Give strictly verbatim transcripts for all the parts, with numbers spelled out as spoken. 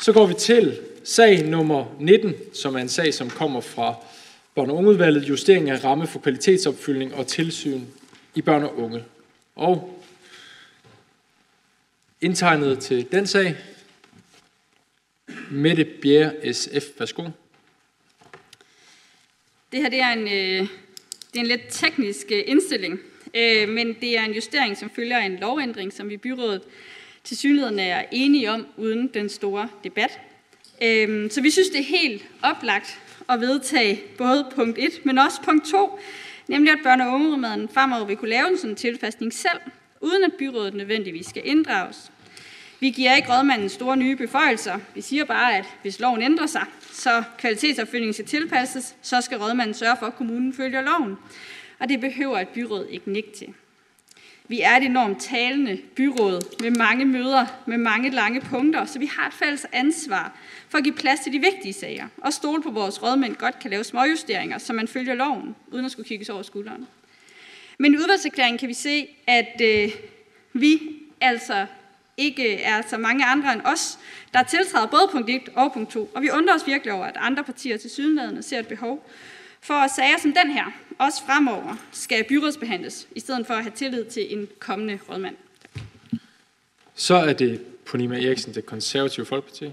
Så går vi til sag nummer nitten, som er en sag, som kommer fra børn- og ungeudvalget, justering af ramme for kvalitetsopfyldning og tilsyn i børn og unge. Og indtegnet til den sag, Mette Bjerre, S F. Værsgo. Det her det er, en, øh, det er en lidt teknisk øh, indstilling, øh, men det er en justering, som følger en lovændring, som vi i byrådet tilsyneladende er enige om, uden den store debat. Øh, så vi synes, det er helt oplagt at vedtage både punkt et, men også punkt to, nemlig at børne- og ungeudvalget fremover vil kunne lave en sådan tilpasning selv, uden at byrådet nødvendigvis skal inddrages. Vi giver ikke rådmanden store nye beføjelser. Vi siger bare, at hvis loven ændrer sig, så kvalitetsopfølgningen skal tilpasses, så skal rådmanden sørge for, at kommunen følger loven. Og det behøver et byråd ikke nikke til. Vi er et enormt talende byråd med mange møder, med mange lange punkter, så vi har et fælles ansvar for at give plads til de vigtige sager, og stole på, at vores rådmænd godt kan lave småjusteringer, så man følger loven, uden at skulle kigges over skulderen. Men i udvalgserklæringen kan vi se, at øh, vi altså ikke er så mange andre end os, der tiltræder både punkt et og punkt to. Og vi undrer os virkelig over, at andre partier tilsyneladende ser et behov for, at sager som den her også fremover skal byrådsbehandles, i stedet for at have tillid til en kommende rådmand. Så er det Ponima Eriksen, Det Konservative Folkeparti.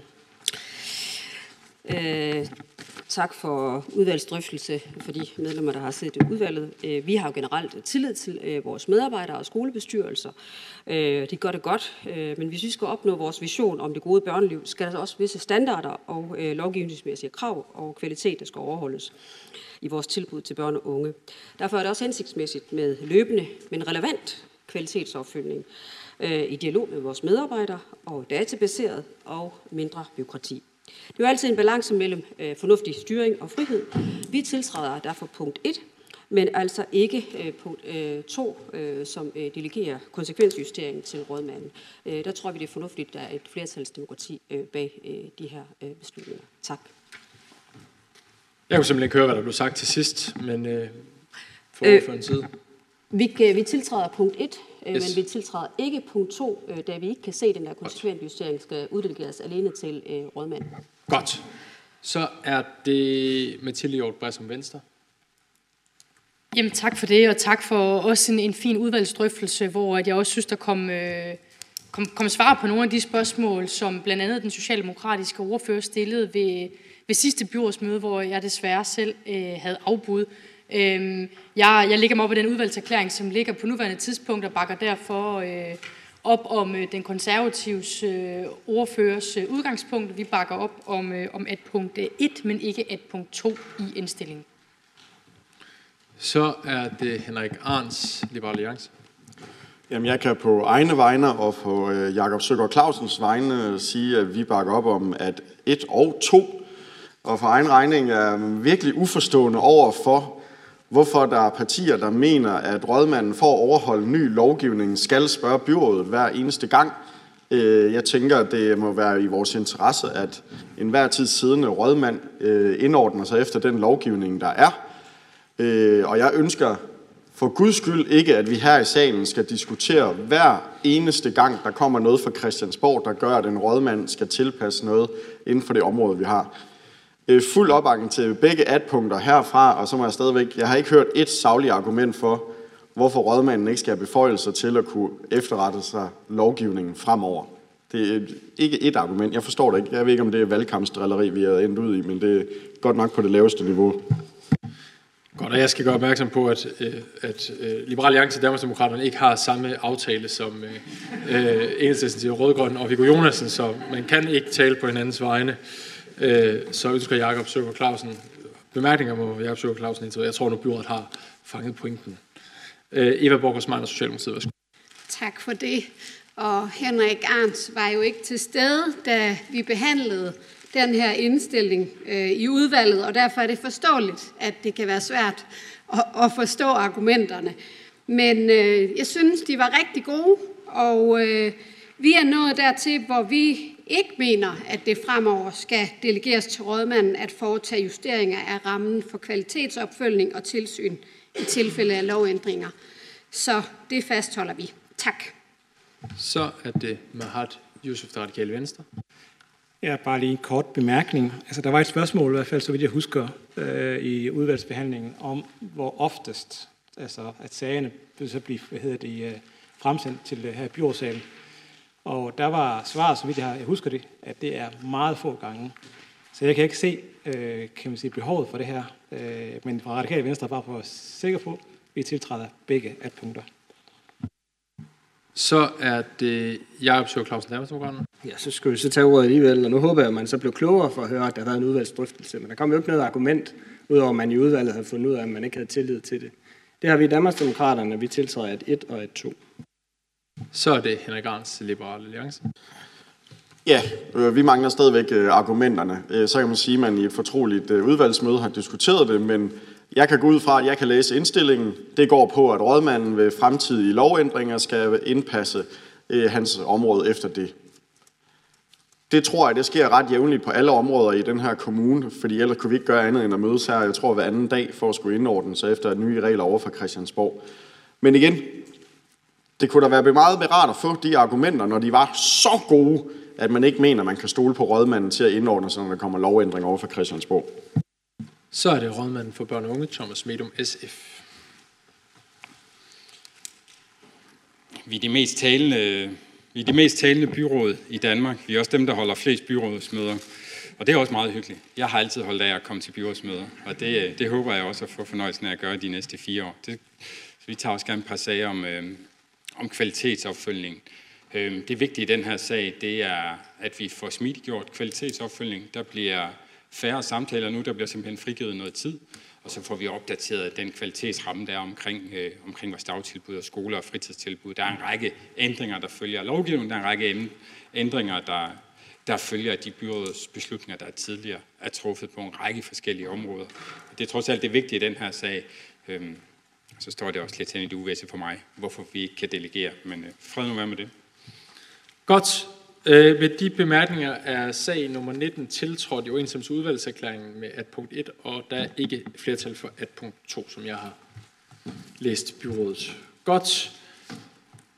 Øh, tak for udvalgsdrøftelse for de medlemmer, der har siddet i udvalget. Øh, vi har jo generelt tillid til øh, vores medarbejdere og skolebestyrelser. Øh, de gør det godt, øh, men hvis vi skal opnå vores vision om det gode børneliv, skal der også visse standarder og øh, lovgivningsmæssige krav og kvalitet, der skal overholdes i vores tilbud til børn og unge. Derfor er det også hensigtsmæssigt med løbende, men relevant kvalitetsopfølgning øh, i dialog med vores medarbejdere og databaseret og mindre bureaukrati. Det er jo altid en balance mellem øh, fornuftig styring og frihed. Vi tiltræder derfor punkt et, men altså ikke øh, punkt to, øh, som øh, delegerer konsekvensjustering til rådmanden. Øh, der tror vi, det er fornuftigt, at der er et flertalsdemokrati øh, bag øh, de her øh, beslutninger. Tak. Jeg kunne simpelthen ikke høre, hvad der blev sagt til sidst, men øh, for øh, en side. Vi, vi tiltræder punkt et, øh, yes. men vi tiltræder ikke punkt to, øh, da vi ikke kan se, at den der konsekvensjustering skal uddelegeres alene til øh, rådmanden. Godt. Så er det Mathilde Hjort Bræs Venstre. Jamen tak for det, og tak for også en, en fin udvalgsdrøftelse, hvor jeg også synes, der kom, øh, kom, kom svar på nogle af de spørgsmål, som blandt andet den socialdemokratiske ordfører stillede ved, ved sidste byrådsmøde, hvor jeg desværre selv øh, havde afbud. Øh, jeg, jeg ligger mig op i den udvalgserklæring, som ligger på nuværende tidspunkt, og bakker derfor øh, op om øh, den konservatives øh, ordførers øh, udgangspunkt. Vi bakker op om, øh, om et punkt et, men ikke et punkt to i indstillingen. Så er det Henrik Arns, Liberal Alliance. Jamen, jeg kan på egne vegne og på øh, Jakob Søgaard Clausens vegne sige, at vi bakker op om at et og to. Og for egen regning er jeg virkelig uforstående over for, hvorfor der er partier, der mener, at rådmanden for at overholde ny lovgivning skal spørge byrådet hver eneste gang. Jeg tænker, at det må være i vores interesse, at enhver tid siddende rådmand indordner sig efter den lovgivning, der er. Og jeg ønsker for Guds skyld ikke, at vi her i salen skal diskutere hver eneste gang, der kommer noget fra Christiansborg, der gør, at en rådmand skal tilpasse noget inden for det område, vi har. Fuld opbakning til begge at-punkter herfra, og så må jeg stadigvæk, jeg har ikke hørt et sagligt argument for, hvorfor rådmanden ikke skal have beføjelser til at kunne efterrette sig lovgivningen fremover. Det er ikke et argument, jeg forstår det ikke. Jeg ved ikke, om det er valgkampsdrilleri, vi er endt ud i, men det er godt nok på det laveste niveau. Godt, og jeg skal gøre opmærksom på, at, at Liberal Alliance og Danmarksdemokraterne ikke har samme aftale som øh, Enhedslisten til Rødgrøn og Viggo Jonassen, så man kan ikke tale på hinandens vegne. Så ønsker Jakob Søgaard Clausen bemærkninger må Jakob Søgaard Clausen indtil. Jeg tror, at byrådet har fanget pointen. Eva Borgersmann og Socialdemokratiet. Værsgo. Tak for det. Og Henrik Arns var jo ikke til stede, da vi behandlede den her indstilling øh, i udvalget, og derfor er det forståeligt, at det kan være svært at, at forstå argumenterne. Men øh, jeg synes, de var rigtig gode, og øh, vi er nået dertil, hvor vi ikke mener, at det fremover skal delegeres til rådmanden at foretage justeringer af rammen for kvalitetsopfølgning og tilsyn i tilfælde af lovændringer. Så det fastholder vi. Tak. Så er det Mahat Youssef, Det Radikale Venstre. Ja, bare lige en kort bemærkning. Altså, der var et spørgsmål, i hvert fald så vidt jeg husker, øh, i udvalgsbehandlingen, om hvor oftest, altså at sagerne vil så blive, hvad hedder det, øh, fremsendt til øh, her i byrådssalen. Og der var svaret, så vidt jeg, jeg husker det, at det er meget få gange. Så jeg kan ikke se, øh, kan man sige, behovet for det her. Øh, men fra Radikale Venstre bare for at være sikker på, at vi tiltræder begge at punkter. Så er det Jakob Søger Clausen, Danmarksdemokraterne. Ja, så skulle vi så tage ordet alligevel, og nu håber jeg, at man så blev klogere for at høre, at der har været en udvalgsdrøftelse. Men der kom jo ikke noget argument, udover at man i udvalget havde fundet ud af, at man ikke havde tillid til det. Det har vi i Danmarksdemokraterne, vi tiltræder et et og et to. Så er det Henrik Arns, Liberale Alliance. Ja, øh, vi mangler stadigvæk øh, argumenterne. Øh, så kan man sige, at man i et fortroligt øh, udvalgsmøde har diskuteret det, men jeg kan gå ud fra, at jeg kan læse indstillingen. Det går på, at rådmanden ved fremtidige lovændringer skal indpasse øh, hans område efter det. Det tror jeg, det sker ret jævnligt på alle områder i den her kommune, fordi ellers kunne vi ikke gøre andet end at mødes her, jeg tror, hver anden dag for at skulle indordne sig efter nye regler over for Christiansborg. Men igen, det kunne da være meget rart at få de argumenter, når de var så gode, at man ikke mener, at man kan stole på rådmanden til at indordne sig, når der kommer lovændring over for Christiansborg. Så er det rådmanden for børn og unge, Thomas Medum, S F. Vi er de mest talende, vi er de mest talende byråd i Danmark. Vi er også dem, der holder flest byrådsmøder. Og det er også meget hyggeligt. Jeg har altid holdt af at komme til byrådsmøder, og det, det håber jeg også at få fornøjelsen af at gøre de næste fire år. Det, så vi tager også gerne et par sager om, øh, om kvalitetsopfølgning. Øh, det vigtige i den her sag, det er, at vi får smidiggjort kvalitetsopfølgning. Der bliver færre samtaler nu, der bliver simpelthen frigivet noget tid, og så får vi opdateret den kvalitetsramme, der er omkring, øh, omkring vores dagtilbud og skoler og fritidstilbud. Der er en række ændringer, der følger lovgivningen, der er en række ændringer, der, der følger de byrådsbeslutninger, der tidligere er truffet på en række forskellige områder. Det er trods alt det vigtige i den her sag. Øhm, så står det også lidt hen i det uvisse for mig, hvorfor vi ikke kan delegere, men øh, fred nu være med det. Godt. Øh, med de bemærkninger er sag nummer nitten tiltrådt i overensstemmelse med udvalgserklæringen med at punkt et, og der er ikke flertal for at punkt to, som jeg har læst byrådet. Godt.